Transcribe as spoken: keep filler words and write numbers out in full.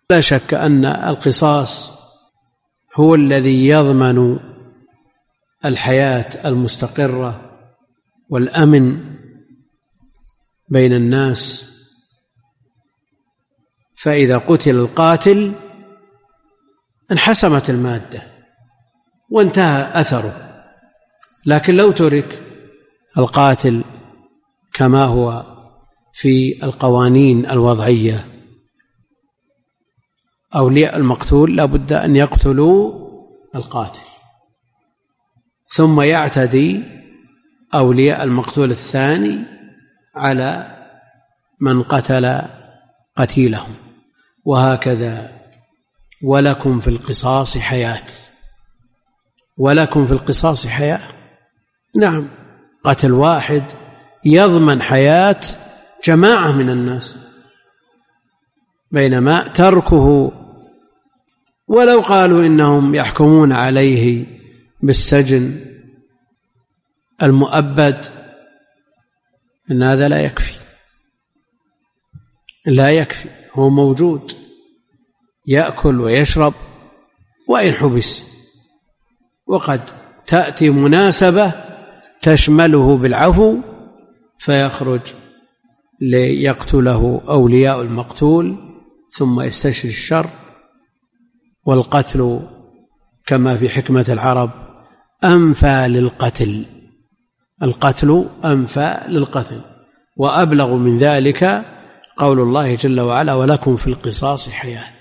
لا شك أن القصاص هو الذي يضمن الحياة المستقرة والأمن بين الناس، فإذا قتل القاتل انحسمت المادة وانتهى أثره. لكن لو ترك القاتل كما هو في القوانين الوضعية، أولياء المقتول لا بد أن يقتلوا القاتل، ثم يعتدي أولياء المقتول الثاني على من قتل قتيلهم، وهكذا. ولكم في القصاص حياة، ولكم في القصاص حياة. نعم، قتل واحد يضمن حياة جماعة من الناس، بينما تركه ولو قالوا إنهم يحكمون عليه بالسجن المؤبد، إن هذا لا يكفي، لا يكفي. هو موجود يأكل ويشرب وإن حبس، وقد تأتي مناسبة تشمله بالعفو فيخرج ليقتله أولياء المقتول ثم يستشري الشر. والقتل كما في حكمة العرب أنفى للقتل، القتل أنفى للقتل. وأبلغ من ذلك قول الله جل وعلا: ولكم في القصاص حياة.